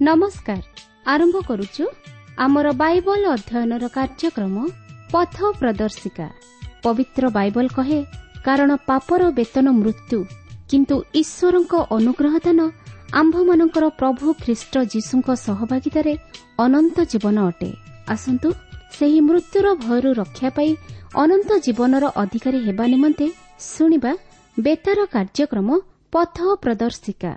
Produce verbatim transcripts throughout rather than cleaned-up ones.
नमस्कार आरंभ करुचु आमर बाइबल अध्ययनर कार्यक्रम पथ प्रदर्शिका। पवित्र बाइबल कहे कारण पापर वेतन मृत्यु किंतु ईश्वरंक अनुग्रह दान आंभमानंकर प्रभु ख्रीष्ट जीशुंक सहभागितारे अनंत जीवन अटे। आसंतु सेही मृत्युर भयरु रक्षा पाई अनंत जीवनर अधिकारी हेबा निमंते सुनिबा बेतार कार्यक्रम पथ प्रदर्शिका।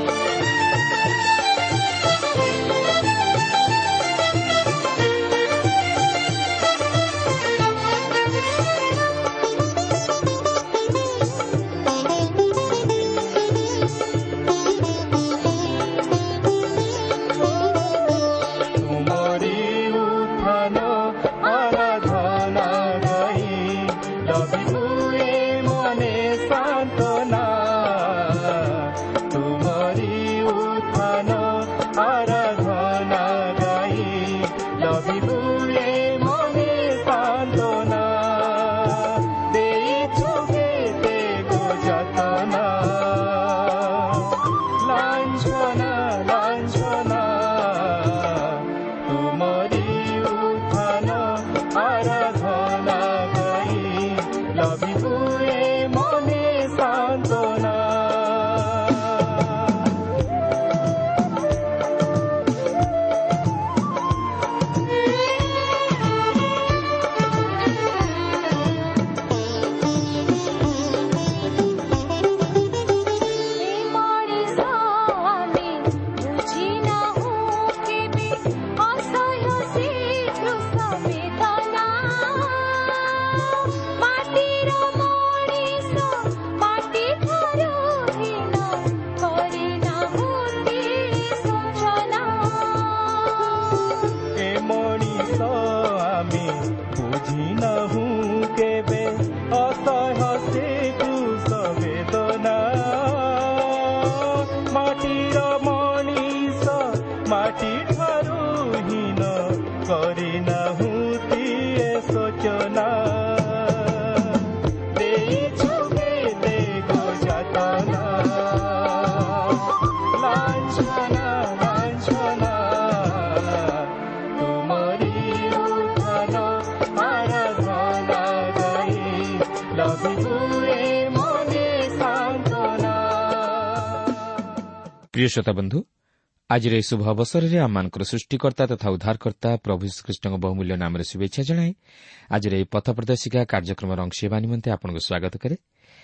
प्रिय श्रोता बंधु, आज शुभ अवसर में आम सृष्टिकर्ता तथा उद्धारकर्ता प्रभु श्रीकृष्ण बहुमूल्य नाम शुभेच्छा जनाए आज पथ प्रदर्शिका कार्यक्रम अंश होगा निमंते आपको स्वागत करे।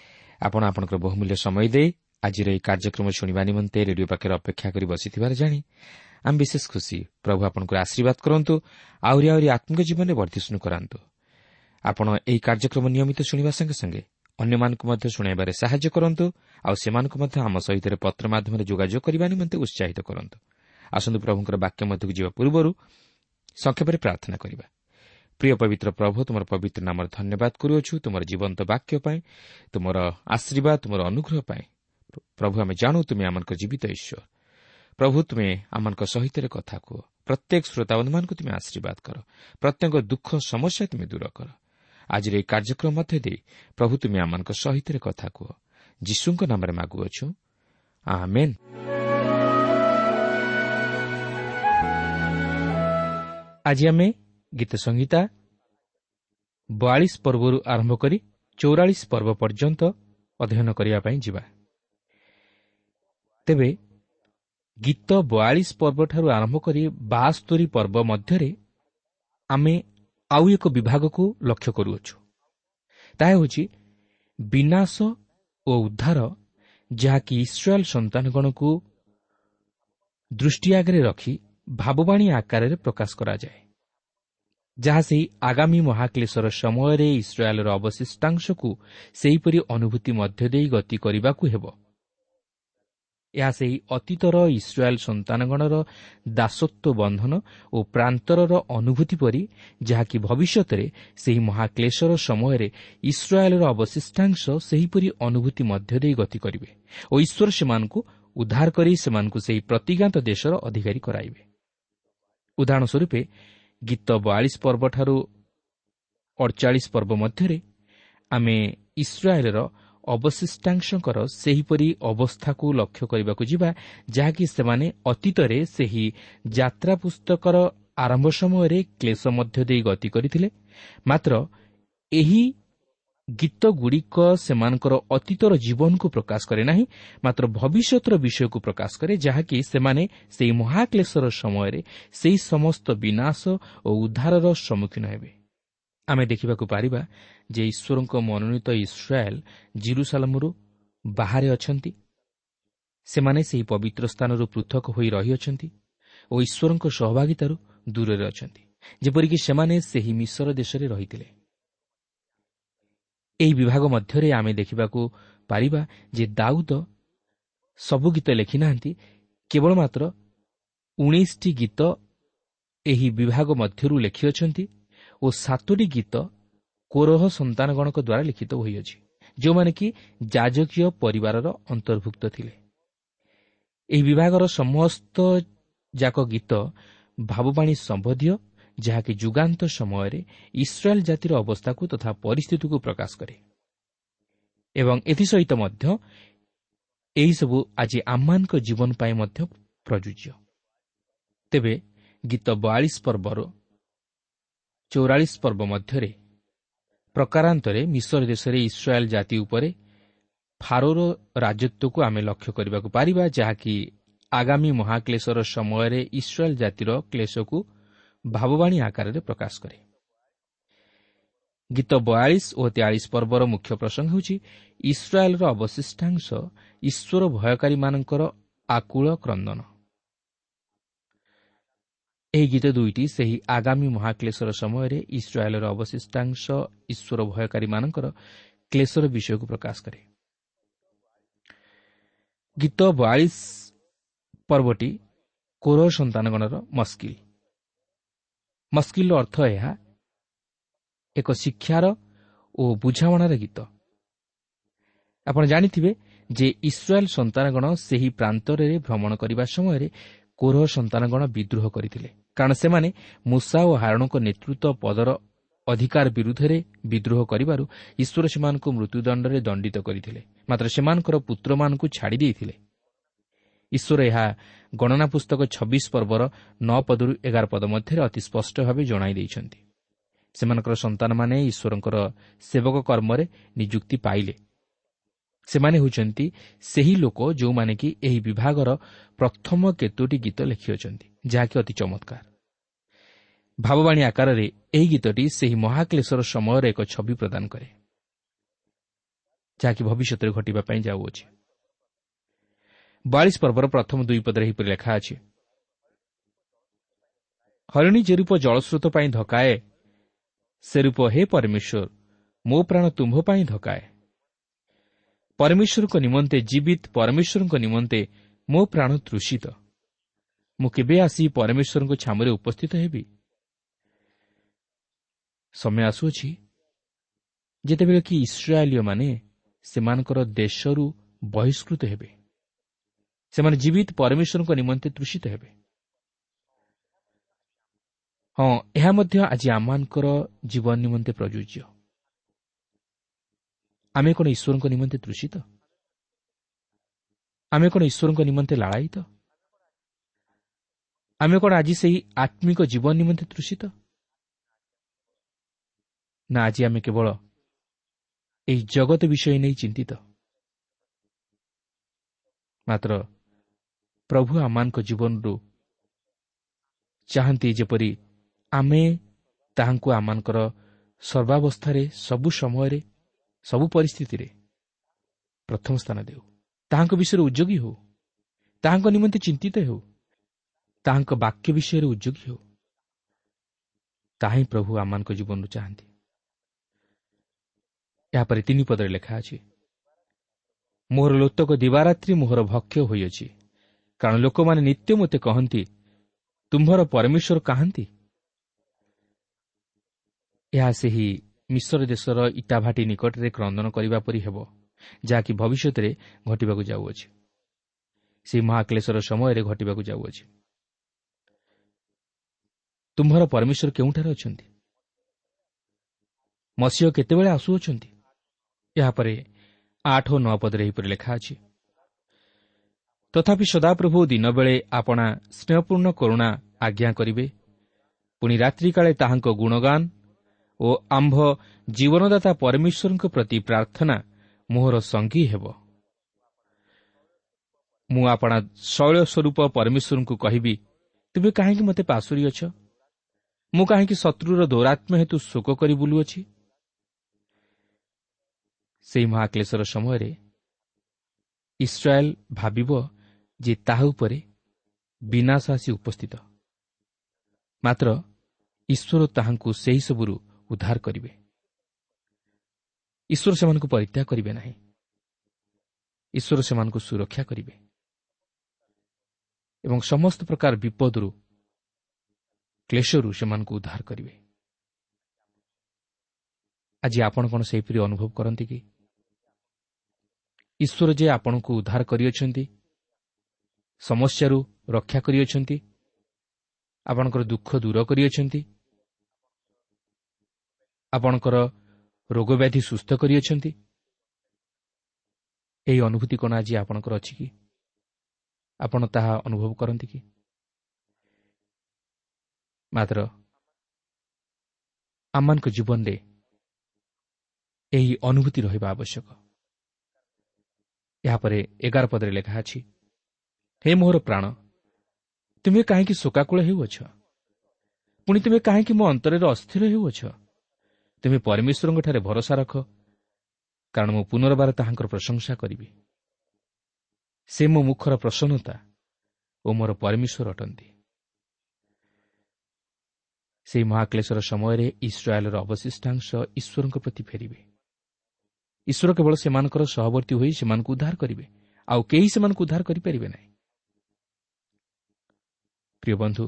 आपण आपंकर बहुमूल्य समय दे आज कार्यक्रम शुणा निमंते रेडियो पाखे अपेक्षा कर बसी जाणी आम विशेष खुशी। प्रभु आपको आशीर्वाद करंतु, आहरी आहरी आत्मिक जीवन में वर्धिष्णु करांतु। आपण एही कार्यक्रम नियमित शुणा संगे संगे अन्य मानक शुणाइबारे साहाय्य करंतु, आउ सेमानक मध्य आम सहित पत्र माध्यम जोगाजोग करने निमंते उत्साहित करंतु। आसंतु प्रभुंकर वाक्य मध्यक जीवा पूर्व संक्षेप प्रार्थना करिबा। प्रिय पवित्र प्रभु, तुमर पवित्र नाम धन्यवाद करुछु तुमर जीवंत वाक्य पाई, तुमर आशीर्वाद, तुमर अनुग्रह पाई। प्रभु आमे जानू तुमे आमनक जीवित ईश्वर। प्रभु तुमे आमनक सहित कथा कह, प्रत्येक श्रोता बंधु मानक तुमे आशीर्वाद कर, प्रत्येक दुख समस्या तुमे दूर कर। आज ये कार्यक्रम मध्य दे प्रभु तुमे आमनक सहित कथा कह, जीशुंक नाम मागुअछु, आमेन। आज आमे गीत संहिता बयालीस पर्वरु आरंभ करी चौरालीस पर्व पर्यंत अध्ययन करिया पई जिबा। तेबे गीत बयालीस पर्व ठारू आरंभ करी बास्तरी पर्व मध्यरे आमे आउ एक विभाग को लक्ष्य करुअछु। ताहा होछि विनाश ओ उद्धार, जहाँकि इस्राएल संतानगण को दृष्टि आगे रखी भाववाणी आकार में प्रकाश करा जाए, जहाँ से आगामी महाक्लेशर समय इस्राएल अवशिष्टांश को सेहीपरि अनुभूति मध्य देई गति करने को हेबो। यह से अतीतर इस्राएल संतानगणर दासत्व बंधन और प्रांतरर अनुभूति परी, जहाँकि भविष्यत से महाक्लेशर समय इस्राएल अवशिष्टांश सेहीपरि अनुभूति मध्य देई गति करिवे और ईश्वर सेमानकु उद्धार करी सेमानकु सेही प्रतिज्ञात देशर अधिकारी कराइबे। उदाहरण स्वरूप गीत बयालीस पर्व ठारू अड़चाश पर्व मध्य आमे इस्राएलर ଅବଶିଷ୍ଟାଂଶଙ୍କର ସେହିପରି ଅବସ୍ଥାକୁ ଲକ୍ଷ୍ୟ କରିବାକୁ ଯିବା, ଯାହାକି ସେମାନେ ଅତୀତରେ ସେହି ଯାତ୍ରା ପୁସ୍ତକର ଆରମ୍ଭ ସମୟରେ କ୍ଲେଶ ମଧ୍ୟ ଦେଇ ଗତି କରିଥିଲେ। ମାତ୍ର ଏହି ଗୀତଗୁଡ଼ିକ ସେମାନଙ୍କର ଅତୀତର ଜୀବନକୁ ପ୍ରକାଶ କରେ ନାହିଁ, ମାତ୍ର ଭବିଷ୍ୟତର ବିଷୟକୁ ପ୍ରକାଶ କରେ, ଯାହାକି ସେମାନେ ସେହି ମହାକ୍ଲେଶର ସମୟରେ ସେହି ସମସ୍ତ ବିନାଶ ଓ ଉଦ୍ଧାରର ସମ୍ମୁଖୀନ ହେବେ। ଆମେ ଦେଖିବାକୁ ପାରିବା ଯେ ଈଶ୍ୱରଙ୍କ ମନୋନୀତ ଇସ୍ରାଏଲ୍ ଜେରୁସାଲେମରୁ ବାହାରେ ଅଛନ୍ତି। ସେମାନେ ସେହି ପବିତ୍ର ସ୍ଥାନରୁ ପୃଥକ ହୋଇ ରହିଅଛନ୍ତି ଓ ଈଶ୍ୱରଙ୍କ ସହଭାଗିତାରୁ ଦୂରରେ ଅଛନ୍ତି, ଯେପରିକି ସେମାନେ ସେହି ମିଶର ଦେଶରେ ରହିଥିଲେ। ଏହି ବିଭାଗ ମଧ୍ୟରେ ଆମେ ଦେଖିବାକୁ ପାରିବା ଯେ ଦାଉଦ ସବୁ ଗୀତ ଲେଖିନାହାନ୍ତି, କେବଳ ମାତ୍ର ଉଣେଇଶଟି ଗୀତ ଏହି ବିଭାଗ ମଧ୍ୟରୁ ଲେଖିଅଛନ୍ତି ଓ ସାତୋଟି ଗୀତ କୋରହ ସନ୍ତାନଗଣଙ୍କ ଦ୍ୱାରା ଲିଖିତ ହୋଇଅଛି, ଯେଉଁମାନେ କି ଯାଜକୀୟ ପରିବାରର ଅନ୍ତର୍ଭୁକ୍ତ ଥିଲେ। ଏହି ବିଭାଗର ସମସ୍ତ ଯାକ ଗୀତ ଭାବବାଣୀ ସମ୍ବନ୍ଧୀୟ, ଯାହାକି ଯୁଗାନ୍ତ ସମୟରେ ଇସ୍ରାଏଲ୍ ଜାତିର ଅବସ୍ଥାକୁ ତଥା ପରିସ୍ଥିତିକୁ ପ୍ରକାଶ କରେ। ଏବଂ ଏଥିସହିତ ମଧ୍ୟ ଏହିସବୁ ଆଜି ଆମମାନଙ୍କ ଜୀବନ ପାଇଁ ମଧ୍ୟ ପ୍ରଯୁଜ୍ୟ। ତେବେ ଗୀତ ବୟାଳିଶ ପର୍ବର ଚଉରାଳିଶ ପର୍ବ ମଧ୍ୟରେ ପ୍ରକାରାନ୍ତରେ ମିଶର ଦେଶରେ ଇସ୍ରାଏଲ୍ ଜାତି ଉପରେ ଫାରୋର ରାଜତ୍ୱକୁ ଆମେ ଲକ୍ଷ୍ୟ କରିବାକୁ ପାରିବା, ଯାହାକି ଆଗାମୀ ମହାକ୍ଲେଶର ସମୟରେ ଇସ୍ରାଏଲ୍ ଜାତିର କ୍ଲେଶକୁ ଭାବବାଣୀ ଆକାରରେ ପ୍ରକାଶ କରେ। ଗୀତ ବୟାଳିଶ ଓ ତେୟାଳିଶ ପର୍ବର ମୁଖ୍ୟ ପ୍ରସଙ୍ଗ ହେଉଛି ଇସ୍ରାଏଲ୍ର ଅବଶିଷ୍ଟାଂଶ ଈଶ୍ୱର ଭୟକାରୀମାନଙ୍କର ଆକୁଳ କ୍ରନ୍ଦନ। ଏହି ଗୀତ ଦୁଇଟି ସେହି ଆଗାମୀ ମହାକ୍ଲେଶର ସମୟରେ ଇସ୍ରାଏଲ୍ର ଅବଶିଷ୍ଟାଂଶ ଈଶ୍ୱର ଭୟକାରୀମାନଙ୍କର କ୍ଲେଶର ବିଷୟକୁ ପ୍ରକାଶ କରେ। ଗୀତ ବୟାଳିଶ ପର୍ବଟି କୋରହ ସନ୍ତାନଗଣର ମସ୍କିଲ। ମସ୍କିଲର ଅର୍ଥ ଏହା ଏକ ଶିକ୍ଷାର ଓ ବୁଝାମଣାର ଗୀତ। ଆପଣ ଜାଣିଥିବେ ଯେ ଇସ୍ରାଏଲ୍ ସନ୍ତାନଗଣ ସେହି ପ୍ରାନ୍ତରରେ ଭ୍ରମଣ କରିବା ସମୟରେ କୋରହ ସନ୍ତାନଗଣ ବିଦ୍ରୋହ କରିଥିଲେ, କାରଣ ସେମାନେ ମୂଷା ଓ ହାରଣଙ୍କ ନେତୃତ୍ୱ ପଦର ଅଧିକାର ବିରୁଦ୍ଧରେ ବିଦ୍ରୋହ କରିବାରୁ ଈଶ୍ୱର ସେମାନଙ୍କୁ ମୃତ୍ୟୁଦଣ୍ଡରେ ଦଣ୍ଡିତ କରିଥିଲେ, ମାତ୍ର ସେମାନଙ୍କର ପୁତ୍ରମାନଙ୍କୁ ଛାଡ଼ି ଦେଇଥିଲେ। ଈଶ୍ୱର ଏହା ଗଣନା ପୁସ୍ତକ ଛବିଶ ପର୍ବର ନଅ ପଦରୁ ଏଗାର ପଦ ମଧ୍ୟରେ ଅତି ସ୍ପଷ୍ଟ ଭାବେ ଜଣାଇ ଦେଇଛନ୍ତି। ସେମାନଙ୍କର ସନ୍ତାନମାନେ ଈଶ୍ୱରଙ୍କର ସେବକ କର୍ମରେ ନିଯୁକ୍ତି ପାଇଲେ। ସେମାନେ ହେଉଛନ୍ତି ସେହି ଲୋକ ଯେଉଁମାନେ କି ଏହି ବିଭାଗର ପ୍ରଥମ କେତୋଟି ଗୀତ ଲେଖିଅଛନ୍ତି, ଯାହାକି ଅତି ଚମତ୍କାର। ଭାବବାଣୀ ଆକାରରେ ଏହି ଗୀତଟି ସେହି ମହାକ୍ଲେଶର ସମୟରେ ଏକ ଛବି ପ୍ରଦାନ କରେ, ଯାହାକି ଭବିଷ୍ୟତରେ ଘଟିବା ପାଇଁ ଯାଉଅଛି। ବୟାଳିଶ ପର୍ବର ପ୍ରଥମ ଦୁଇ ପଦରେ ଏହିପରି ଲେଖା ଅଛି, ହରିଣୀ ଯେ ରୂପ ଜଳସ୍ରୋତ ପାଇଁ ଧକାଏ, ସେ ରୂପ ହେ ପରମେଶ୍ୱର ମୋ ପ୍ରାଣ ତୁମ୍ଭ ପାଇଁ ଧକାଏ। ପରମେଶ୍ୱରଙ୍କ ନିମନ୍ତେ ଜୀବିତ, ପରମେଶ୍ୱରଙ୍କ ନିମନ୍ତେ ମୋ ପ୍ରାଣ ତୃଷିତ। ମୁଁ କେବେ ଆସି ପରମେଶ୍ୱରଙ୍କ ଛାମୁରେ ଉପସ୍ଥିତ ହେବି? ସମୟ ଆସୁଅଛି ଯେତେବେଳେ କି ଇସ୍ରାଏଲୀୟମାନେ ସେମାନଙ୍କର ଦେଶରୁ ବହିଷ୍କୃତ ହେବେ। ସେମାନେ ଜୀବିତ ପରମେଶ୍ୱରଙ୍କ ନିମନ୍ତେ ତୃଷିତ ହେବେ। ହଁ, ଏହା ମଧ୍ୟ ଆଜି ଆମମାନଙ୍କର ଜୀବନ ନିମନ୍ତେ ପ୍ରଯୁଜ୍ୟ। ଆମେ କ'ଣ ଈଶ୍ୱରଙ୍କ ନିମନ୍ତେ ତୃଷିତ? ଆମେ କ'ଣ ଈଶ୍ୱରଙ୍କ ନିମନ୍ତେ ଲାଳାୟିତ? ଆମେ କ'ଣ ଆଜି ସେହି ଆତ୍ମିକ ଜୀବନ ନିମନ୍ତେ ତୃଷିତ? ନା ଆଜି ଆମେ କେବଳ ଏହି ଜଗତ ବିଷୟ ନେଇ ଚିନ୍ତିତ? ମାତ୍ର ପ୍ରଭୁ ଆମମାନଙ୍କ ଜୀବନରୁ ଚାହାନ୍ତି ଯେପରି ଆମେ ତାହାଙ୍କୁ ଆମମାନଙ୍କର ସର୍ବାବସ୍ଥାରେ, ସବୁ ସମୟରେ, ସବୁ ପରିସ୍ଥିତିରେ ପ୍ରଥମ ସ୍ଥାନ ଦେଉ। ତାହାଙ୍କ ବିଷୟରେ ଉଦ୍ଯୋଗୀ ହେଉ, ତାହାଙ୍କ ନିମନ୍ତେ ଚିନ୍ତିତ ହେଉ, ତାହାଙ୍କ ବାକ୍ୟ ବିଷୟରେ ଉଦ୍ଯୋଗୀ ହେଉ। ତାହା ହିଁ ପ୍ରଭୁ ଆମମାନଙ୍କ ଜୀବନରୁ ଚାହାନ୍ତି। ଏହାପରେ ତିନି ପଦରେ ଲେଖା ଅଛି, ମୋହର ଲୋତକ ଦିବାରାତ୍ରି ମୋହର ଭକ୍ଷ ହୋଇଅଛି, କାରଣ ଲୋକମାନେ ନିତ୍ୟ ମୋତେ କହନ୍ତି, ତୁମ୍ଭର ପରମେଶ୍ୱର କାହାନ୍ତି? ଏହା ସେହି ମିଶର ଦେଶର ଇଟାଭାଟି ନିକଟରେ କ୍ରନ୍ଦନ କରିବା ପରି ହେବ, ଯାହାକି ଭବିଷ୍ୟତରେ ଘଟିବାକୁ ଯାଉଅଛି, ସେହି ମହାକ୍ଲେଶର ସମୟରେ ଘଟିବାକୁ ଯାଉଅଛି। ତୁମ୍ଭର ପରମେଶ୍ୱର କେଉଁଠାରେ ଅଛନ୍ତି? ମସିହ କେତେବେଳେ ଆସୁଅଛନ୍ତି? ଏହାପରେ ଆଠ ଓ ନଅ ପଦରେ ଏହିପରି ଲେଖା ଅଛି, ତଥାପି ସଦାପ୍ରଭୁ ଦିନବେଳେ ଆପଣା ସ୍ନେହପୂର୍ଣ୍ଣ କରୁଣା ଆଜ୍ଞା କରିବେ, ପୁଣି ରାତ୍ରିକାଳେ ତାହାଙ୍କ ଗୁଣଗାନ ଓ ଆମ୍ଭ ଜୀବନଦାତା ପରମେଶ୍ୱରଙ୍କ ପ୍ରତି ପ୍ରାର୍ଥନା ମୋହର ସଙ୍ଗୀ ହେବ। ମୁଁ ଆପଣା ଶୈଳ ସ୍ୱରୂପ ପରମେଶ୍ୱରଙ୍କୁ କହିବି, ତୁମେ କାହିଁକି ମୋତେ ପାଶୋରିଅଛ? ମୁଁ କାହିଁକି ଶତ୍ରୁର ଦୌରାତ୍ମ୍ୟ ହେତୁ ଶୋକ କରି ବୁଲୁଅଛି? ସେହି ମହାକ୍ଲେଶର ସମୟରେ ଇସ୍ରାଏଲ ଭାବିବ ଯେ ତାହା ଉପରେ ବିନାଶ ଆସି ଉପସ୍ଥିତ, ମାତ୍ର ଈଶ୍ୱର ତାହାଙ୍କୁ ସେହିସବୁରୁ ଉଦ୍ଧାର କରିବେ। ଈଶ୍ୱର ସେମାନଙ୍କୁ ପରିତ୍ୟାଗ କରିବେ ନାହିଁ। ଈଶ୍ୱର ସେମାନଙ୍କୁ ସୁରକ୍ଷା କରିବେ ଏବଂ ସମସ୍ତ ପ୍ରକାର ବିପଦରୁ, କ୍ଲେଶରୁ ସେମାନଙ୍କୁ ଉଦ୍ଧାର କରିବେ। ଆଜି ଆପଣ କ'ଣ ସେହିପରି ଅନୁଭବ କରନ୍ତି କି? ଈଶ୍ୱର ଯେ ଆପଣଙ୍କୁ ଉଦ୍ଧାର କରିଅଛନ୍ତି, ସମସ୍ୟାରୁ ରକ୍ଷା କରିଅଛନ୍ତି, ଆପଣଙ୍କର ଦୁଃଖ ଦୂର କରିଅଛନ୍ତି, ଆପଣଙ୍କର ରୋଗବ୍ୟାଧି ସୁସ୍ଥ କରିଅଛନ୍ତି, ଏହି ଅନୁଭୂତି କ'ଣ ଆଜି ଆପଣଙ୍କର ଅଛି କି? ଆପଣ ତାହା ଅନୁଭବ କରନ୍ତି କି? ମାତ୍ର ଆମମାନଙ୍କ ଜୀବନରେ ଏହି ଅନୁଭୂତି ରହିବା ଆବଶ୍ୟକ। ଏହାପରେ ଏଗାର ପଦରେ ଲେଖା ଅଛି, ହେ ମୋହର ପ୍ରାଣ, ତୁମେ କାହିଁକି ଶୋକାକୁଳ ହେଉଅଛ? ପୁଣି ତୁମେ କାହିଁକି ମୋ ଅନ୍ତରରେ ଅସ୍ଥିର ହେଉଅଛ? ତୁମେ ପରମେଶ୍ୱରଙ୍କଠାରେ ଭରସା ରଖ, କାରଣ ମୁଁ ପୁନର୍ବାର ତାହାଙ୍କର ପ୍ରଶଂସା କରିବି। ସେ ମୋ ମୁଖର ପ୍ରସନ୍ନତା ଓ ମୋର ପରମେଶ୍ୱର ଅଟନ୍ତି। ସେହି ମହାକ୍ଲେଶର ସମୟରେ ଇସ୍ରାଏଲର ଅବଶିଷ୍ଟାଂଶ ଈଶ୍ୱରଙ୍କ ପ୍ରତି ଫେରିବେ। ଈଶ୍ୱର କେବଳ ସେମାନଙ୍କର ସହବର୍ତ୍ତୀ ହୋଇ ସେମାନଙ୍କୁ ଉଦ୍ଧାର କରିବେ, ଆଉ କେହି ସେମାନଙ୍କୁ ଉଦ୍ଧାର କରିପାରିବେ ନାହିଁ। ପ୍ରିୟ ବନ୍ଧୁ,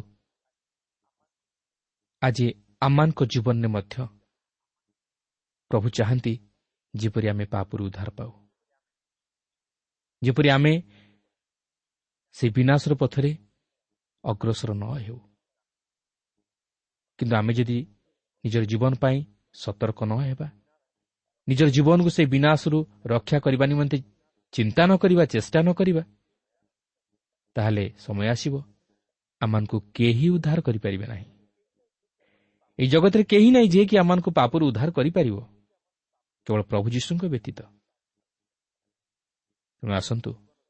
ଆଜି ଆମମାନଙ୍କ ଜୀବନରେ ମଧ୍ୟ ପ୍ରଭୁ ଚାହାନ୍ତି ଯେପରି ଆମେ ପାପରୁ ଉଦ୍ଧାର ପାଉ, ଯେପରି ଆମେ ସେ ବିନାଶର ପଥରେ ଅଗ୍ରସର ନ ହେଉ। କିନ୍ତୁ ଆମେ ଯଦି ନିଜର ଜୀବନ ପାଇଁ ସତର୍କ ନ ହେବା, ନିଜର ଜୀବନକୁ ସେ ବିନାଶରୁ ରକ୍ଷା କରିବା ନିମନ୍ତେ ଚିନ୍ତା ନ କରିବା, ଚେଷ୍ଟା ନ କରିବା, ତାହେଲେ ସମୟ ଆସିବ ଆମମାନଙ୍କୁ କେହି ଉଦ୍ଧାର କରିପାରିବେ ନାହିଁ। ଏହି ଜଗତରେ କେହି ନାହିଁ ଯିଏକି ଆମମାନଙ୍କୁ ପାପରୁ ଉଦ୍ଧାର କରିପାରିବ, କେବଳ ପ୍ରଭୁ ଯୀଶୁଙ୍କ ବ୍ୟତୀତ। ତେଣୁ ଆସନ୍ତୁ,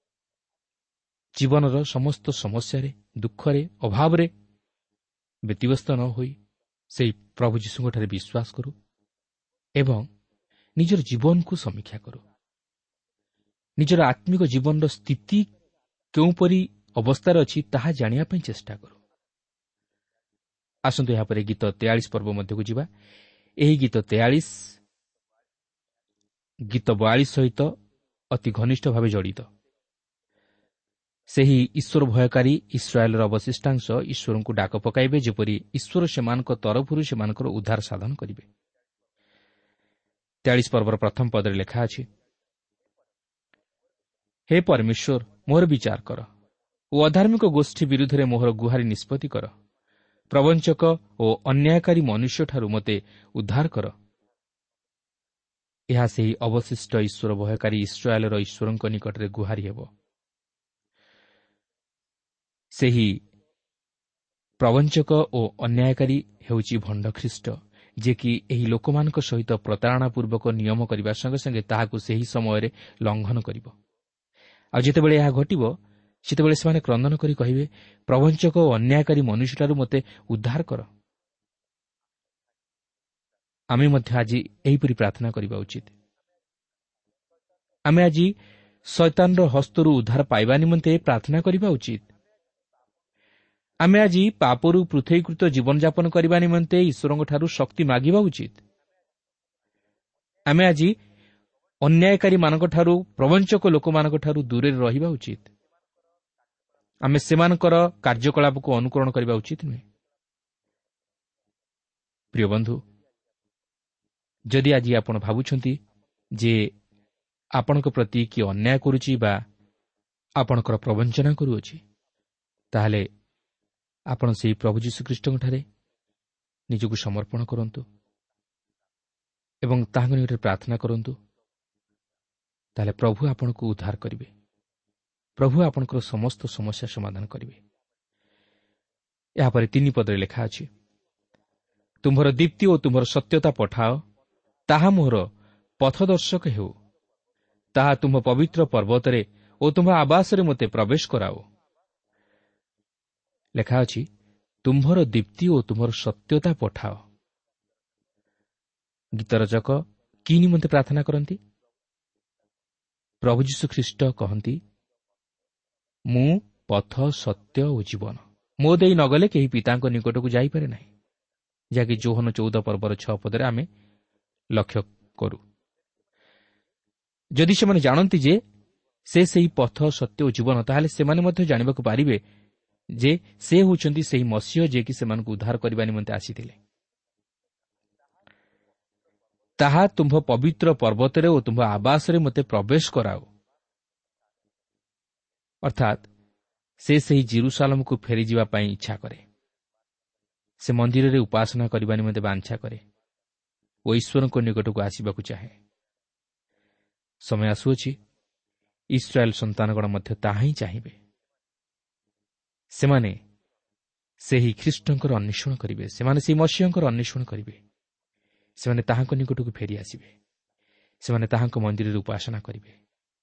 ଜୀବନର ସମସ୍ତ ସମସ୍ୟାରେ, ଦୁଃଖରେ, ଅଭାବରେ ବ୍ୟତିବ୍ୟସ୍ତ ନ ହୋଇ ସେହି ପ୍ରଭୁ ଯୀଶୁଙ୍କଠାରେ ବିଶ୍ୱାସ କରୁ ଏବଂ ନିଜର ଜୀବନକୁ ସମୀକ୍ଷା କରୁ। ନିଜର ଆତ୍ମିକ ଜୀବନର ସ୍ଥିତି କେଉଁପରି ଅବସ୍ଥାରେ ଅଛି ତାହା ଜାଣିବା ପାଇଁ ଚେଷ୍ଟା କରୁ। ଆସନ୍ତୁ ଏହାପରେ ଗୀତ ତେୟାଳିଶ ପର୍ବ ମଧ୍ୟକୁ ଯିବା। ଏହି ଗୀତ ତେୟାଳିଶ ଗୀତ ବୟାଳିଶ ସହିତ ଅତି ଘନିଷ୍ଠ ଭାବେ ଜଡ଼ିତ। ସେହି ଈଶ୍ୱର ଭୟକାରୀ ଇସ୍ରାଏଲର ଅବଶିଷ୍ଟାଂଶ ଈଶ୍ୱରଙ୍କୁ ଡାକ ପକାଇବେ, ଯେପରି ଈଶ୍ୱର ସେମାନଙ୍କ ତରଫରୁ ସେମାନଙ୍କର ଉଦ୍ଧାର ସାଧନ କରିବେ। ତେୟାଳିଶ ପର୍ବର ପ୍ରଥମ ପଦରେ ଲେଖା ଅଛି, ହେ ପରମେଶ୍ୱର, ମୋହର ବିଚାର କର ଓ ଅଧାର୍ମିକ ଗୋଷ୍ଠୀ ବିରୁଦ୍ଧରେ ମୋହର ଗୁହାରି ନିଷ୍ପତ୍ତି କର। ପ୍ରବଞ୍ଚକ ଓ ଅନ୍ୟାୟକାରୀ ମନୁଷ୍ୟଠାରୁ ମୋତେ ଉଦ୍ଧାର କର। ଏହା ସେହି ଅବଶିଷ୍ଟ ଈଶ୍ୱର ଭୟକାରୀ ଇସ୍ରାଏଲର ଈଶ୍ୱରଙ୍କ ନିକଟରେ ଗୁହାରି ହେବ। ସେହି ପ୍ରବଞ୍ଚକ ଓ ଅନ୍ୟାୟକାରୀ ହେଉଛି ଭଣ୍ଡ ଖ୍ରୀଷ୍ଟ, ଯିଏକି ଏହି ଲୋକମାନଙ୍କ ସହିତ ପ୍ରତାରଣାପୂର୍ବକ ନିୟମ କରିବା ସଙ୍ଗେ ସଙ୍ଗେ ତାହାକୁ ସେହି ସମୟରେ ଲଙ୍ଘନ କରିବ। ଆଉ ଯେତେବେଳେ ଏହା ଘଟିବ, ସେତେବେଳେ ସେମାନେ କ୍ରନ୍ଦନ କରି କହିବେ, ପ୍ରବଞ୍ଚକ ଓ ଅନ୍ୟାୟକାରୀ ମନୁଷ୍ୟଠାରୁ ମୋତେ ଉଦ୍ଧାର କର। ଆମେ ମଧ୍ୟ ଆଜି ଏହିପରି ପ୍ରାର୍ଥନା କରିବା ଉଚିତ। ଆମେ ଆଜି ଶୈତାନର ହସ୍ତରୁ ଉଦ୍ଧାର ପାଇବା ନିମନ୍ତେ ପ୍ରାର୍ଥନା କରିବା ଉଚିତ। ଆମେ ଆଜି ପାପରୁ ପୃଥକୀକୃତ ଜୀବନଯାପନ କରିବା ନିମନ୍ତେ ଈଶ୍ୱରଙ୍କଠାରୁ ଶକ୍ତି ମାଗିବା ଉଚିତ। ଆମେ ଆଜି ଅନ୍ୟାୟକାରୀମାନଙ୍କଠାରୁ, ପ୍ରବଞ୍ଚକ ଲୋକମାନଙ୍କଠାରୁ ଦୂରରେ ରହିବା ଉଚିତ। ଆମେ ସେମାନଙ୍କର କାର୍ଯ୍ୟକଳାପକୁ ଅନୁକରଣ କରିବା ଉଚିତ ନୁହେଁ। ପ୍ରିୟ ବନ୍ଧୁ, ଯଦି ଆଜି ଆପଣ ଭାବୁଛନ୍ତି ଯେ ଆପଣଙ୍କ ପ୍ରତି କିଏ ଅନ୍ୟାୟ କରୁଛି ବା ଆପଣଙ୍କର ପ୍ରବଞ୍ଚନା କରୁଅଛି, ତାହେଲେ ଆପଣ ସେହି ପ୍ରଭୁ ଯୀଶୁଖ୍ରୀଷ୍ଟଙ୍କଠାରେ ନିଜକୁ ସମର୍ପଣ କରନ୍ତୁ ଏବଂ ତାହାଙ୍କ ନିକଟରେ ପ୍ରାର୍ଥନା କରନ୍ତୁ ତାହେଲେ ପ୍ରଭୁ ଆପଣଙ୍କୁ ଉଦ୍ଧାର କରିବେ। ପ୍ରଭୁ ଆପଣଙ୍କର ସମସ୍ତ ସମସ୍ୟା ସମାଧାନ କରିବେ। ଏହାପରେ ତିନି ପଦରେ ଲେଖା ଅଛି, ତୁମ୍ଭର ଦୀପ୍ତି ଓ ତୁମ୍ଭର ସତ୍ୟତା ପଠାଅ, ତାହା ମୋହର ପଥଦର୍ଶକ ହେଉ। ତାହା ତୁମ୍ଭ ପବିତ୍ର ପର୍ବତରେ ଓ ତୁମ୍ଭ ଆବାସରେ ମୋତେ ପ୍ରବେଶ କରାଅ। ଲେଖା ଅଛି, ତୁମ୍ଭର ଦୀପ୍ତି ଓ ତୁମ୍ଭର ସତ୍ୟତା ପଠାଅ। ଗୀତରଚକ କି ନିମନ୍ତେ ପ୍ରାର୍ଥନା କରନ୍ତି? ପ୍ରଭୁ ଯୀଶୁଖ୍ରୀଷ୍ଟ କହନ୍ତି, ମୁଁ ପଥ, ସତ୍ୟ ଓ ଜୀବନ। ମୋ ଦେଇ ନଗଲେ କେହି ପିତାଙ୍କ ନିକଟକୁ ଯାଇପାରେ ନାହିଁ, ଯାହାକି ଯୋହନ ଚଉଦ ପର୍ବର ଛଅ ପଦରେ ଆମେ ଲକ୍ଷ୍ୟ କରୁ। ଯଦି ସେମାନେ ଜାଣନ୍ତି ଯେ ସେ ସେହି ପଥ, ସତ୍ୟ ଓ ଜୀବନ, ତାହେଲେ ସେମାନେ ମଧ୍ୟ ଜାଣିବାକୁ ପାରିବେ ଯେ ସେ ହେଉଛନ୍ତି ସେହି ମସିହ ଯିଏକି ସେମାନଙ୍କୁ ଉଦ୍ଧାର କରିବା ନିମନ୍ତେ ଆସିଥିଲେ। ତାହା ତୁମ୍ଭ ପବିତ୍ର ପର୍ବତରେ ଓ ତୁମ୍ଭ ଆବାସରେ ମୋତେ ପ୍ରବେଶ କରାଅ। ଅର୍ଥାତ୍ ସେ ସେହି ଜେରୁସାଲେମକୁ ଫେରିଯିବା ପାଇଁ ଇଚ୍ଛା କରେ। ସେ ମନ୍ଦିରରେ ଉପାସନା କରିବା ନିମନ୍ତେ ବାଞ୍ଛା କରେ ଓ ଈଶ୍ୱରଙ୍କ ନିକଟକୁ ଆସିବାକୁ ଚାହେଁ। ସମୟ ଆସୁଅଛି, ଇସ୍ରାଏଲ୍ ସନ୍ତାନଗଣ ମଧ୍ୟ ତାହା ହିଁ ଚାହିଁବେ। ସେମାନେ ସେହି ଖ୍ରୀଷ୍ଟଙ୍କର ଅନ୍ୱେଷଣ କରିବେ। ସେମାନେ ସେହି ମସିହଙ୍କର ଅନ୍ୱେଷଣ କରିବେ। ସେମାନେ ତାହାଙ୍କ ନିକଟକୁ ଫେରି ଆସିବେ। ସେମାନେ ତାହାଙ୍କ ମନ୍ଦିରରେ ଉପାସନା କରିବେ।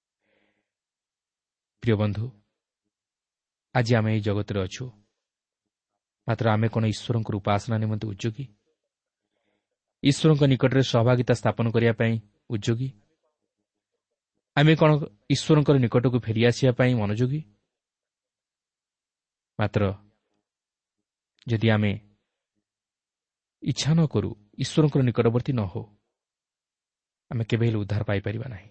ପ୍ରିୟ ବନ୍ଧୁ, ଆଜି ଆମେ ଏହି ଜଗତରେ ଅଛୁ, ମାତ୍ର ଆମେ କ'ଣ ଈଶ୍ୱରଙ୍କର ଉପାସନା ନିମନ୍ତେ ଉଦ୍ଯୋଗୀ? ଈଶ୍ୱରଙ୍କ ନିକଟରେ ସହଭାଗିତା ସ୍ଥାପନ କରିବା ପାଇଁ ଉଦ୍ଯୋଗୀ? ଆମେ କ'ଣ ଈଶ୍ୱରଙ୍କର ନିକଟକୁ ଫେରିଆସିବା ପାଇଁ ମନୋଯୋଗୀ? ମାତ୍ର ଯଦି ଆମେ ଇଚ୍ଛା ନ କରୁ, ଈଶ୍ୱରଙ୍କର ନିକଟବର୍ତ୍ତୀ ନ ହେଉ, ଆମେ କେବେ ହେଲେ ଉଦ୍ଧାର ପାଇପାରିବା ନାହିଁ।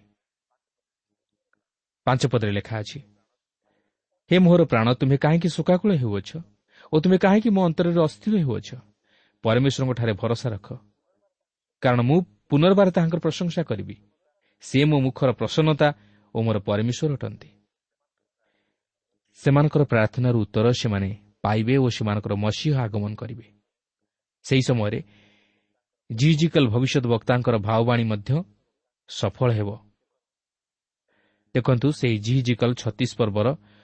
ପାଞ୍ଚ ପଦରେ ଲେଖା ଅଛି, ହେ ମୋହର ପ୍ରାଣ, ତୁମେ କାହିଁକି ଶୋକାକୁଳ ହେଉଅଛ ଓ ତୁମେ କାହିଁକି ମୋ ଅନ୍ତରରେ ଅସ୍ଥିର ହେଉଅଛ? ପରମେଶ୍ୱରଙ୍କଠାରେ ଭରସା ରଖ, କାରଣ ମୁଁ ପୁନର୍ବାର ତାହାଙ୍କର ପ୍ରଶଂସା କରିବି। ସେ ମୋ ମୁଖର ପ୍ରସନ୍ନତା ଓ ମୋର ପରମେଶ୍ୱର ଅଟନ୍ତି। ସେମାନଙ୍କର ପ୍ରାର୍ଥନାର ଉତ୍ତର ସେମାନେ ପାଇବେ ଓ ସେମାନଙ୍କର ମସିହ ଆଗମନ କରିବେ। ସେହି ସମୟରେ ଜିଜିକାଲ ଭବିଷ୍ୟତ ବକ୍ତାଙ୍କର ଭାବବାଣୀ ମଧ୍ୟ ସଫଳ ହେବ। ଦେଖନ୍ତୁ, ସେହି ଜିଜିକାଲ ଛତିଶ ପର୍ବର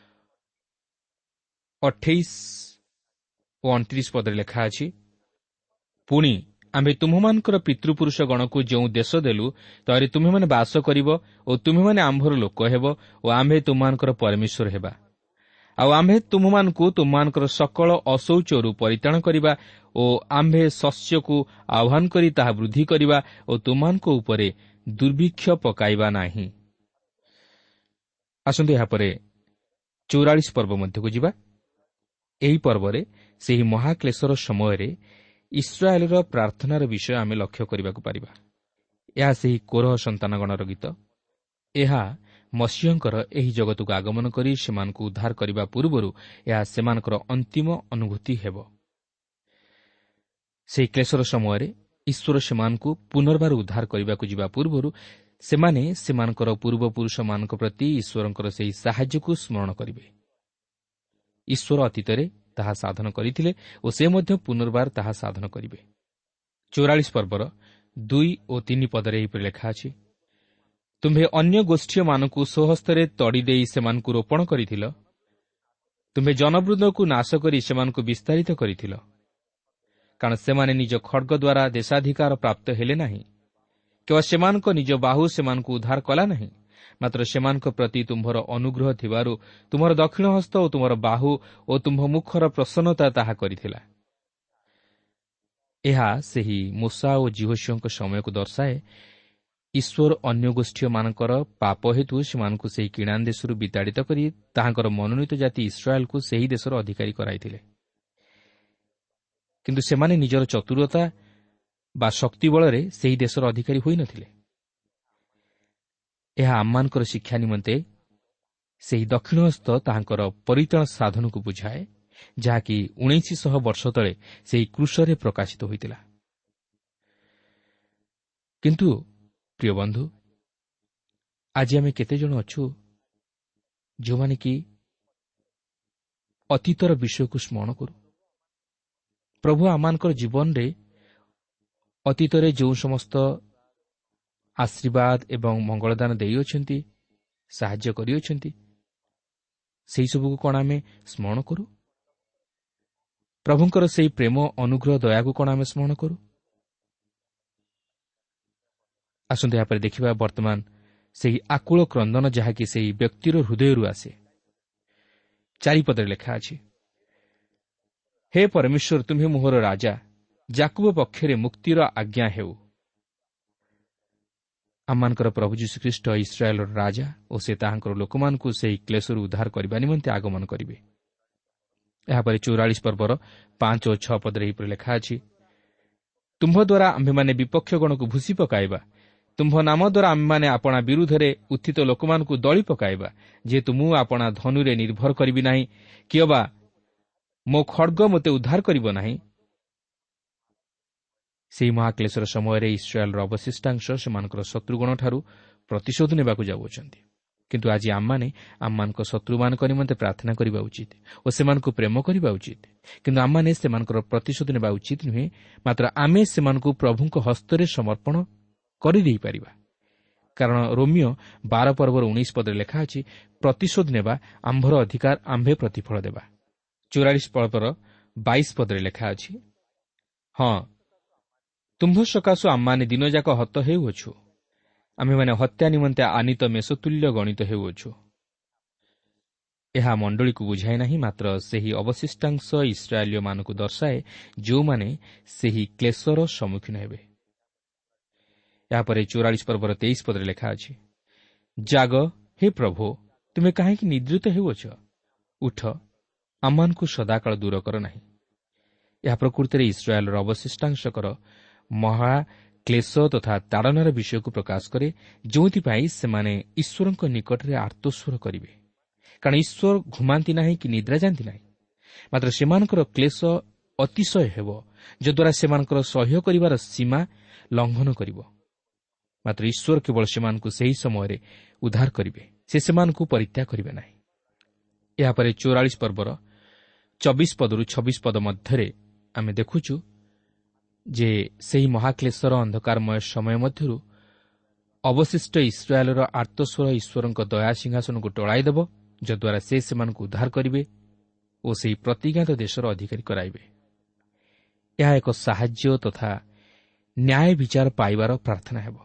ଅଠେଇଶ ଓ ଅଣତିରିଶ ପଦରେ ଲେଖା ଅଛି, ପୁଣି ଆମ୍ଭେ ତୁମ୍ଭମାନଙ୍କର ପିତୃପୁରୁଷ ଗଣକୁ ଯେଉଁ ଦେଶ ଦେଲୁ, ତହିଁରେ ତୁମ୍ଭେମାନେ ବାସ କରିବ ଓ ତୁମ୍ଭେମାନେ ଆମ୍ଭର ଲୋକ ହେବ ଓ ଆମ୍ଭେ ତୁମ୍ଭମାନଙ୍କର ପରମେଶ୍ୱର ହେବା। ଆଉ ଆମ୍ଭେ ତୁମ୍ଭମାନଙ୍କୁ ତୁମ୍ଭମାନଙ୍କର ସକଳ ଅଶୌଚରୁ ପରିତ୍ରାଣ କରିବା ଓ ଆମ୍ଭେ ଶସ୍ୟକୁ ଆହ୍ୱାନ କରି ତାହା ବୃଦ୍ଧି କରିବା ଓ ତୁମ୍ଭମାନଙ୍କ ଉପରେ ଦୁର୍ଭିକ୍ଷ ପକାଇବା ନାହିଁ। ଆସନ୍ତୁ ଏହାପରେ ଚଉରାଳିଶ ପର୍ବ ମଧ୍ୟକୁ ଯିବା। ଏହି ପର୍ବରେ ସେହି ମହାକ୍ଲେଶର ସମୟରେ ଇସ୍ରାଏଲର ପ୍ରାର୍ଥନାର ବିଷୟ ଆମେ ଲକ୍ଷ୍ୟ କରିବାକୁ ପାରିବା। ଏହା ସେହି କୋରହ ସନ୍ତାନଗଣର ଗୀତ। ଏହା ମସିହଙ୍କର ଏହି ଜଗତକୁ ଆଗମନ କରି ସେମାନଙ୍କୁ ଉଦ୍ଧାର କରିବା ପୂର୍ବରୁ ଏହା ସେମାନଙ୍କର ଅନ୍ତିମ ଅନୁଭୂତି ହେବ। ସେହି କ୍ଲେଶର ସମୟରେ ଈଶ୍ୱର ସେମାନଙ୍କୁ ପୁନର୍ବାର ଉଦ୍ଧାର କରିବାକୁ ଯିବା ପୂର୍ବରୁ ସେମାନେ ସେମାନଙ୍କର ପୂର୍ବପୁରୁଷମାନଙ୍କ ପ୍ରତି ଈଶ୍ୱରଙ୍କର ସେହି ସାହାଯ୍ୟକୁ ସ୍ମରଣ କରିବେ। ଈଶ୍ୱର ଅତୀତରେ ତାହା ସାଧନ କରିଥିଲେ ଓ ସେ ମଧ୍ୟ ପୁନର୍ବାର ତାହା ସାଧନ କରିବେ। ଚଉରାଳିଶ ପର୍ବର ଦୁଇ ଓ ତିନି ପଦରେ ଏହିପରି ଲେଖା ଅଛି, ତୁମ୍ଭେ ଅନ୍ୟ ଗୋଷ୍ଠୀମାନଙ୍କୁ ସ୍ୱହସ୍ତରେ ତଡ଼ି ଦେଇ ସେମାନଙ୍କୁ ରୋପଣ କରିଥିଲ। ତୁମ୍ଭେ ଜନବୃନ୍ଦକୁ ନାଶ କରି ସେମାନଙ୍କୁ ବିସ୍ତାରିତ କରିଥିଲ, କାରଣ ସେମାନେ ନିଜ ଖଡ଼୍ଗ ଦ୍ୱାରା ଦେଶାଧିକାର ପ୍ରାପ୍ତ ହେଲେ ନାହିଁ। କେବଳ ସେମାନଙ୍କ ନିଜ ବାହୁ ସେମାନଙ୍କୁ ଉଦ୍ଧାର କଲା ନାହିଁ, ମାତ୍ର ସେମାନଙ୍କ ପ୍ରତି ତୁମ୍ଭର ଅନୁଗ୍ରହ ଥିବାରୁ ତୁମର ଦକ୍ଷିଣ ହସ୍ତ ଓ ତୁମର ବାହୁ ଓ ତୁମ୍ଭ ମୁଖର ପ୍ରସନ୍ନତା ତାହା କରିଥିଲା। ଏହା ସେହି ମୂଷା ଓ ଜିହୋଶୁଆଙ୍କ ସମୟକୁ ଦର୍ଶାଏ। ଈଶ୍ୱର ଅନ୍ୟ ଗୋଷ୍ଠୀମାନଙ୍କର ପାପ ହେତୁ ସେମାନଙ୍କୁ ସେହି କିଣାନ ଦେଶରୁ ବିତାଡ଼ିତ କରି ତାହାଙ୍କର ମନୋନୀତ ଜାତି ଇସ୍ରାଏଲକୁ ସେହି ଦେଶର ଅଧିକାରୀ କରାଇଥିଲେ। କିନ୍ତୁ ସେମାନେ ନିଜର ଚତୁରତା ବା ଶକ୍ତି ବଳରେ ସେହି ଦେଶର ଅଧିକାରୀ ହୋଇନଥିଲେ। ଏହା ଆମମାନଙ୍କର ଶିକ୍ଷା ନିମନ୍ତେ ସେହି ଦକ୍ଷିଣ ହସ୍ତ ତାହାଙ୍କର ପରିତ୍ରାଣ ସାଧନକୁ ବୁଝାଏ, ଯାହାକି ଉଣେଇଶ ଶହ ବର୍ଷ ତଳେ ସେହି କ୍ରୁଶରେ ପ୍ରକାଶିତ ହୋଇଥିଲା। କିନ୍ତୁ ପ୍ରିୟ ବନ୍ଧୁ, ଆଜି ଆମେ କେତେଜଣ ଅଛୁ ଯେଉଁମାନେ କି ଅତୀତର ବିଷୟକୁ ସ୍ମରଣ କରୁ? ପ୍ରଭୁ ଆମମାନଙ୍କର ଜୀବନରେ ଅତୀତରେ ଯେଉଁ ସମସ୍ତ ଆଶୀର୍ବାଦ ଏବଂ ମଙ୍ଗଳଦାନ ଦେଇଅଛନ୍ତି, ସାହାଯ୍ୟ କରିଅଛନ୍ତି, ସେହିସବୁକୁ କ'ଣ ଆମେ ସ୍ମରଣ କରୁ? ପ୍ରଭୁଙ୍କର ସେହି ପ୍ରେମ ଅନୁଗ୍ରହ ଦୟାକୁ କ'ଣ ଆମେ ସ୍ମରଣ କରୁ? ଆସନ୍ତୁ ଏହାପରେ ଦେଖିବା ବର୍ତ୍ତମାନ ସେହି ଆକୁଳ କ୍ରନ୍ଦନ ଯାହାକି ସେହି ବ୍ୟକ୍ତିର ହୃଦୟରୁ ଆସେ। ଚାରିପଦରେ ଲେଖା ଅଛି, ହେ ପରମେଶ୍ୱର, ତୁମ୍ଭେ ମୋହର ରାଜା, ଯାକୁବ ପକ୍ଷରେ ମୁକ୍ତିର ଆଜ୍ଞା ହେଉ। ଆମମାନଙ୍କର ପ୍ରଭୁ ଯୀଶୁଖ୍ରୀଷ୍ଟ ଇସ୍ରାଏଲର ରାଜା ଓ ସେ ତାହାଙ୍କର ଲୋକମାନଙ୍କୁ ସେହି କ୍ଲେଶରୁ ଉଦ୍ଧାର କରିବା ନିମନ୍ତେ ଆଗମନ କରିବେ। ଏହାପରେ ଚଉରାଳିଶ ପର୍ବର ପାଞ୍ଚ ଓ ଛଅ ପଦରେ ଏହିପରି ଲେଖା ଅଛି, ତୁମ୍ଭ ଦ୍ୱାରା ଆମ୍ଭେମାନେ ବିପକ୍ଷଗଣକୁ ଭୂଷି ପକାଇବା, ତୁମ୍ଭ ନାମ ଦ୍ୱାରା ଆମ୍ଭେମାନେ ଆପଣା ବିରୁଦ୍ଧରେ ଉତ୍ଥିତ ଲୋକମାନଙ୍କୁ ଦଳି ପକାଇବା, ଯେହେତୁ ମୁଁ ଆପଣା ଧନୁରେ ନିର୍ଭର କରିବି ନାହିଁ, କିଅବା ମୋ ଖଡ଼୍ଗ ମୋତେ ଉଦ୍ଧାର କରିବ ନାହିଁ। ସେହି ମହାକ୍ଲେଶର ସମୟରେ ଇସ୍ରାଏଲର ଅବଶିଷ୍ଟାଂଶ ସେମାନଙ୍କର ଶତ୍ରୁଗଣଠାରୁ ପ୍ରତିଶୋଧ ନେବାକୁ ଯାଉଅଛନ୍ତି। କିନ୍ତୁ ଆଜି ଆମମାନେ ଆମମାନଙ୍କ ଶତ୍ରୁମାନଙ୍କ ନିମନ୍ତେ ପ୍ରାର୍ଥନା କରିବା ଉଚିତ ଓ ସେମାନଙ୍କୁ ପ୍ରେମ କରିବା ଉଚିତ। କିନ୍ତୁ ଆମମାନେ ସେମାନଙ୍କର ପ୍ରତିଶୋଧ ନେବା ଉଚିତ ନୁହେଁ, ମାତ୍ର ଆମେ ସେମାନଙ୍କୁ ପ୍ରଭୁଙ୍କ ହସ୍ତରେ ସମର୍ପଣ କରିଦେଇପାରିବା। କାରଣ ରୋମିଓ ବାର ପର୍ବର ଉଣେଇଶ ପଦରେ ଲେଖା ଅଛି, ପ୍ରତିଶୋଧ ନେବା ଆମ୍ଭର ଅଧିକାର, ଆମ୍ଭେ ପ୍ରତିଫଳ ଦେବା। ଚଉରାଳିଶ ପର୍ବର ବାଇଶ ପଦରେ ଲେଖା ଅଛି, ହଁ, ତୁମ୍ଭ ସକାଶୁ ଆମମାନେ ଦିନଯାକ ହତ ହେଉଅଛୁ, ଆମ୍ଭେମାନେ ହତ୍ୟା ନିମନ୍ତେ ଆନିତ ମେଷତୁଲ୍ୟ ଗଣିତ ହେଉଅଛୁ। ଏହା ମଣ୍ଡଳୀକୁ ବୁଝାଏ ନାହିଁ, ମାତ୍ର ସେହି ଅବଶିଷ୍ଟାଂଶ ଇସ୍ରାଏଲୀୟମାନଙ୍କୁ ଦର୍ଶାଏ ଯେଉଁମାନେ ସେହି କ୍ଲେଶର ସମ୍ମୁଖୀନ ହେବେ। ଏହାପରେ ଚଉରାଳିଶ ପର୍ବର ତେଇଶ ପଦରେ ଲେଖା ଅଛି, ଜାଗ ହେ ପ୍ରଭୁ, ତୁମେ କାହିଁକି ନିଦ୍ରିତ ହେଉଅଛ? ଉଠ, ଆମମାନଙ୍କୁ ସଦାକାଳ ଦୂର କର ନାହିଁ। ଏହା ପ୍ରକୃତିରେ ଇସ୍ରାଏଲର ଅବଶିଷ୍ଟାଂଶଙ୍କର ମହାକ୍ଲେଶ ତଥା ତାଡ଼ନାର ବିଷୟକୁ ପ୍ରକାଶ କରେ, ଯେଉଁଥିପାଇଁ ସେମାନେ ଈଶ୍ୱରଙ୍କ ନିକଟରେ ଆର୍ତ୍ତସ୍ୱର କରିବେ। କାରଣ ଈଶ୍ୱର ଘୁମାନ୍ତି ନାହିଁ କି ନିଦ୍ରା ଯାଆନ୍ତି ନାହିଁ, ମାତ୍ର ସେମାନଙ୍କର କ୍ଲେଶ ଅତିଶୟ ହେବ, ଯଦ୍ୱାରା ସେମାନଙ୍କର ସହ୍ୟ କରିବାର ସୀମା ଲଙ୍ଘନ କରିବ। ମାତ୍ର ଈଶ୍ୱର କେବଳ ସେମାନଙ୍କୁ ସେହି ସମୟରେ ଉଦ୍ଧାର କରିବେ, ସେ ସେମାନଙ୍କୁ ପରିତ୍ୟାଗ କରିବେ ନାହିଁ। ଏହାପରେ ଚଉରାଳିଶ ପର୍ବର ଚବିଶ ପଦରୁ ଛବିଶ ପଦ ମଧ୍ୟରେ ଆମେ ଦେଖୁଛୁ ଯେ ସେହି ମହାକ୍ଲେଶର ଅନ୍ଧକାରମୟ ସମୟ ମଧ୍ୟରୁ ଅବଶିଷ୍ଟ ଇସ୍ରାଏଲର ଆର୍ତ୍ତସ୍ୱର ଈଶ୍ୱରଙ୍କ ଦୟା ସିଂହାସନକୁ ଟଳାଇଦେବ, ଯଦ୍ୱାରା ସେ ସେମାନଙ୍କୁ ଉଦ୍ଧାର କରିବେ ଓ ସେହି ପ୍ରତିଜ୍ଞାତ ଦେଶର ଅଧିକାରୀ କରାଇବେ। ଏହା ଏକ ସାହାଯ୍ୟ ତଥା ନ୍ୟାୟ ବିଚାର ପାଇବାର ପ୍ରାର୍ଥନା ହେବ।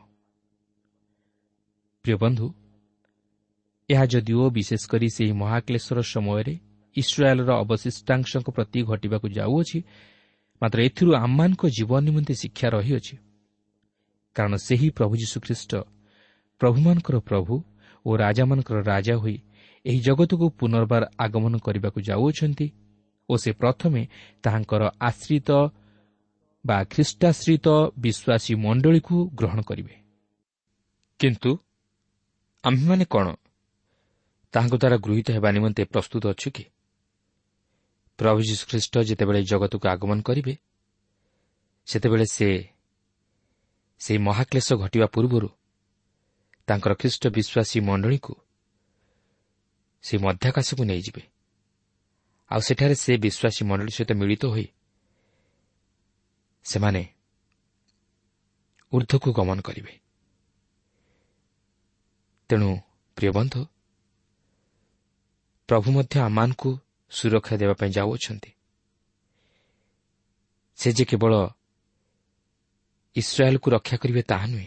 ପ୍ରିୟ ବନ୍ଧୁ, ଏହା ଯଦିଓ ବିଶେଷ କରି ସେହି ମହାକ୍ଲେଶର ସମୟରେ ଇସ୍ରାଏଲର ଅବଶିଷ୍ଟାଂଶଙ୍କ ପ୍ରତି ଘଟିବାକୁ ଯାଉଅଛି, ମାତ୍ର ଏଥିରୁ ଆମମାନଙ୍କ ଜୀବନ ନିମନ୍ତେ ଶିକ୍ଷା ରହିଅଛି। କାରଣ ସେହି ପ୍ରଭୁ ଯୀଶୁଖ୍ରୀଷ୍ଟ ପ୍ରଭୁମାନଙ୍କର ପ୍ରଭୁ ଓ ରାଜାମାନଙ୍କର ରାଜା ହୋଇ ଏହି ଜଗତକୁ ପୁନର୍ବାର ଆଗମନ କରିବାକୁ ଯାଉଅଛନ୍ତି ଓ ସେ ପ୍ରଥମେ ତାହାଙ୍କର ଆଶ୍ରିତ ବା ଖ୍ରୀଷ୍ଟାଶ୍ରିତ ବିଶ୍ୱାସୀ ମଣ୍ଡଳୀକୁ ଗ୍ରହଣ କରିବେ। କିନ୍ତୁ ଆମ୍ଭେମାନେ କ'ଣ ତାହାଙ୍କ ଦ୍ୱାରା ଗୃହୀତ ହେବା ନିମନ୍ତେ ପ୍ରସ୍ତୁତ ଅଛୁ କି? ପ୍ରଭୁ ଯୀଶୁଖ୍ରୀଷ୍ଟ ଯେତେବେଳେ ଜଗତକୁ ଆଗମନ କରିବେ, ସେତେବେଳେ ସେ ସେହି ମହାକ୍ଲେଶ ଘଟିବା ପୂର୍ବରୁ ତାଙ୍କର ଖ୍ରୀଷ୍ଟ ବିଶ୍ୱାସୀ ମଣ୍ଡଳୀକୁ ସେ ମଧ୍ୟାକାଶକୁ ନେଇଯିବେ। ଆଉ ସେଠାରେ ସେ ବିଶ୍ୱାସୀ ମଣ୍ଡଳୀ ସହିତ ମିଳିତ ହୋଇ ସେମାନେ ଊର୍ଦ୍ଧ୍ୱକୁ ଗମନ କରିବେ। ତେଣୁ ପ୍ରିୟ ବନ୍ଧୁ, ପ୍ରଭୁ ମଧ୍ୟ ଆମମାନଙ୍କୁ ସୁରକ୍ଷା ଦେବା ପାଇଁ ଯାଉଅଛନ୍ତି। ସେ ଯେ କେବଳ ଇସ୍ରାଏଲକୁ ରକ୍ଷା କରିବେ ତାହା ନୁହେଁ,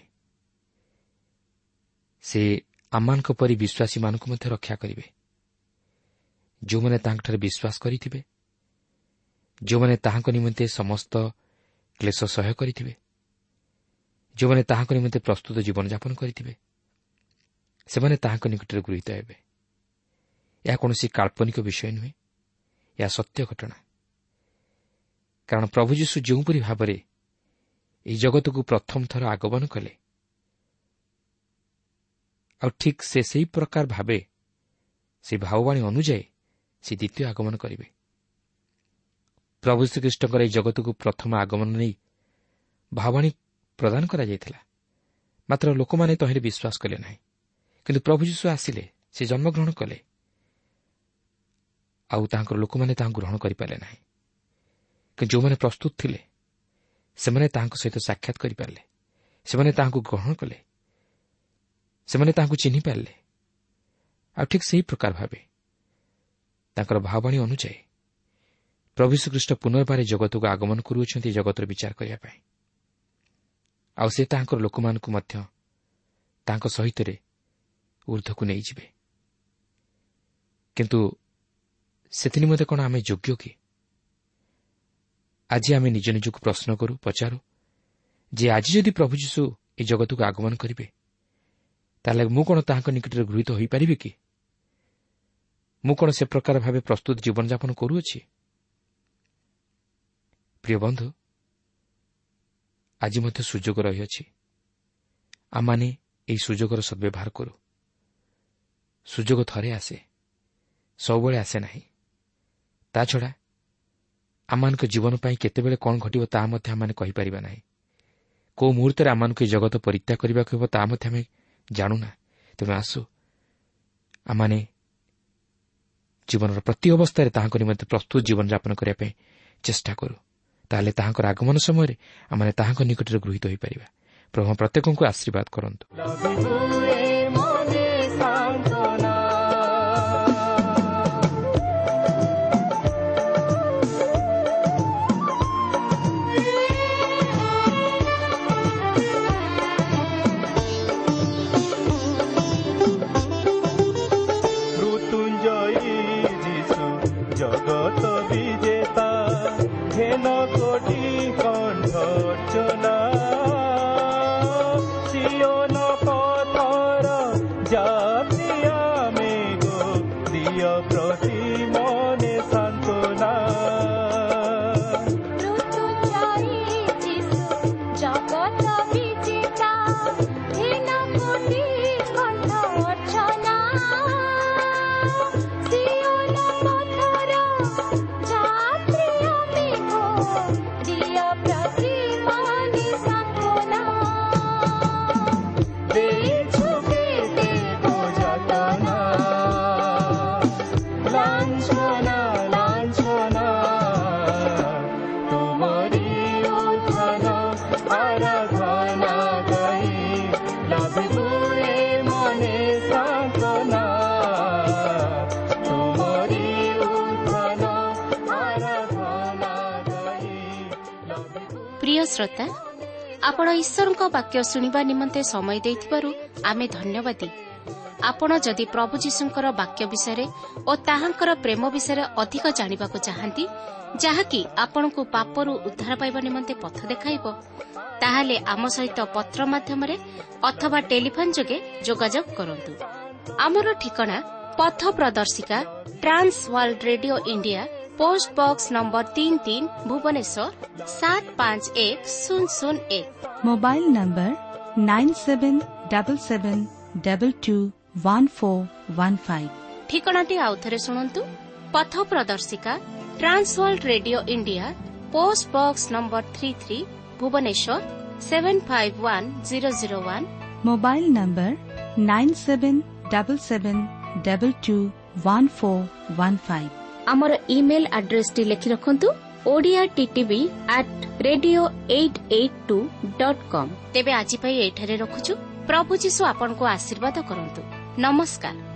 ସେ ଆମମାନଙ୍କ ପରି ବିଶ୍ୱାସୀମାନଙ୍କୁ ମଧ୍ୟ ରକ୍ଷା କରିବେ। ଯେଉଁମାନେ ତାଙ୍କଠାରେ ବିଶ୍ୱାସ କରିଥିବେ, ଯେଉଁମାନେ ତାହାଙ୍କ ନିମନ୍ତେ ସମସ୍ତ କ୍ଲେଶ ସହ୍ୟ କରିଥିବେ, ଯେଉଁମାନେ ତାହାଙ୍କ ନିମନ୍ତେ ପ୍ରସ୍ତୁତ ଜୀବନଯାପନ କରିଥିବେ, ସେମାନେ ତାହାଙ୍କ ନିକଟରେ ଗୃହୀତ ହେବେ। ଏହା କୌଣସି କାଳ୍ପନିକ ବିଷୟ ନୁହେଁ, ଏହା ସତ୍ୟ ଘଟଣା। କାରଣ ପ୍ରଭୁ ଯୀଶୁ ଯେଉଁପରି ଭାବରେ ଏହି ଜଗତକୁ ପ୍ରଥମ ଥର ଆଗମନ କଲେ, ଆଉ ଠିକ୍ ସେ ସେହି ପ୍ରକାର ଭାବେ ସେ ଭାବବାଣୀ ଅନୁଯାୟୀ ସେ ଦ୍ୱିତୀୟ ଆଗମନ କରିବେ। ପ୍ରଭୁ ଶ୍ରୀଖ୍ରୀଷ୍ଟଙ୍କର ଏହି ଜଗତକୁ ପ୍ରଥମ ଆଗମନ ନେଇ ଭାବବାଣୀ ପ୍ରଦାନ କରାଯାଇଥିଲା, ମାତ୍ର ଲୋକମାନେ ତହିଁରେ ବିଶ୍ୱାସ କଲେ ନାହିଁ। କିନ୍ତୁ ପ୍ରଭୁ ଯୀଶୁ ଆସିଲେ, ସେ ଜନ୍ମଗ୍ରହଣ କଲେ, ଆଉ ତାହାଙ୍କର ଲୋକମାନେ ତାହାଙ୍କୁ ଗ୍ରହଣ କରିପାରିଲେ ନାହିଁ। କିନ୍ତୁ ଯେଉଁମାନେ ପ୍ରସ୍ତୁତ ଥିଲେ, ସେମାନେ ତାହାଙ୍କ ସହିତ ସାକ୍ଷାତ କରିପାରିଲେ, ସେମାନେ ତାହାଙ୍କୁ ଗ୍ରହଣ କଲେ ସେମାନେ ତାହାକୁ ଚିହ୍ନି ପାରିଲେ। ଆଉ ଠିକ୍ ସେହି ପ୍ରକାର ଭାବେ ତାଙ୍କର ଭାବବାଣୀ ଅନୁଯାୟୀ ପ୍ରଭୁ ଶ୍ରୀଖ୍ରୀଷ୍ଟ ପୁନର୍ବାର ଜଗତକୁ ଆଗମନ କରୁଅଛନ୍ତି ଜଗତର ବିଚାର କରିବା ପାଇଁ। ଆଉ ସେ ତାହାଙ୍କର ଲୋକମାନଙ୍କୁ ମଧ୍ୟ ତାଙ୍କ ସହିତରେ ଊର୍ଦ୍ଧ୍ୱକୁ ନେଇଯିବେ। କିନ୍ତୁ ସେଥିନିମନ୍ତେ କ'ଣ ଆମେ ଯୋଗ୍ୟ କି? ଆଜି ଆମେ ନିଜ ନିଜକୁ ପ୍ରଶ୍ନ କରୁ, ପଚାରୁ ଯେ ଆଜି ଯଦି ପ୍ରଭୁ ଯୀଶୁ ଏହି ଜଗତକୁ ଆଗମନ କରିବେ, ତାହେଲେ ମୁଁ କ'ଣ ତାହାଙ୍କ ନିକଟରେ ଗୃହୀତ ହୋଇପାରିବି କି? ମୁଁ କ'ଣ ସେ ପ୍ରକାର ଭାବେ ପ୍ରସ୍ତୁତ ଜୀବନଯାପନ କରୁଅଛି? ପ୍ରିୟ ବନ୍ଧୁ, ଆଜି ମଧ୍ୟ ସୁଯୋଗ ରହିଅଛି। ଆମମାନେ ଏହି ସୁଯୋଗର ସଦ୍ବ୍ୟବହାର କରୁ। ସୁଯୋଗ ଥରେ ଆସେ, ସବୁବେଳେ ଆସେ ନାହିଁ। ତାଛଡ଼ା ଆମମାନଙ୍କ ଜୀବନ ପାଇଁ କେତେବେଳେ କ'ଣ ଘଟିବ ତାହା ମଧ୍ୟ ଆମେ କହିପାରିବା ନାହିଁ। କେଉଁ ମୁହୂର୍ତ୍ତରେ ଆମମାନଙ୍କୁ ଏହି ଜଗତ ପରିତ୍ୟାଗ କରିବାକୁ ହେବ ତାହା ମଧ୍ୟ ଆମେ ଜାଣୁନା। ତେଣୁ ଆସୁ ଆମମାନେ ଜୀବନର ପ୍ରତି ଅବସ୍ଥାରେ ତାହାଙ୍କ ନିମନ୍ତେ ପ୍ରସ୍ତୁତ ଜୀବନଯାପନ କରିବା ପାଇଁ ଚେଷ୍ଟା କରୁ। ତାହେଲେ ତାହାଙ୍କର ଆଗମନ ସମୟରେ ଆମେ ତାହାଙ୍କ ନିକଟରେ ଗୃହୀତ ହୋଇପାରିବା। ପ୍ରଭୁ ପ୍ରତ୍ୟେକଙ୍କୁ ଆଶୀର୍ବାଦ କରନ୍ତୁ। प्रिय श्रोता, आपण ईश्वरଙ୍କ वाक्य शुणिबा निमंते समय देथिबारु आमे धन्यवादी। आपण जदि प्रभु जीशुंकर वाक्य विषय और ताहांकर प्रेम विषय अधिक जानिबा को चाहंती, जहाँकि आपणको पापरु उद्धार पाइबा निमंते पथ देखाइबो, ताहाले आम सहित पत्र माध्यमरे अथवा टेलीफोन जोगे जोगाजोग करंतु। आमर ठिकाना पथ प्रदर्शिका trans world radio India, post box number तीन तीन भुवनेश्वर सात पाँच एक शून्य शून्य एक। Mobile number nine seven double seven double two one four one five. ठिकानाटी आउथरे सुनंतु। पथ प्रदर्शिका trans world radio India, post box number three three Bhubaneswar seven five one zero zero one. Mobile number nine seven double seven double two one four one five. आमर email address T लिखि रखंतु Odia TTV at radio eight eight two dot com. तेबे आजि पई एठारे रखुछु। प्रभु जीशु आपनको आशीर्वाद करंतु। नमस्कार।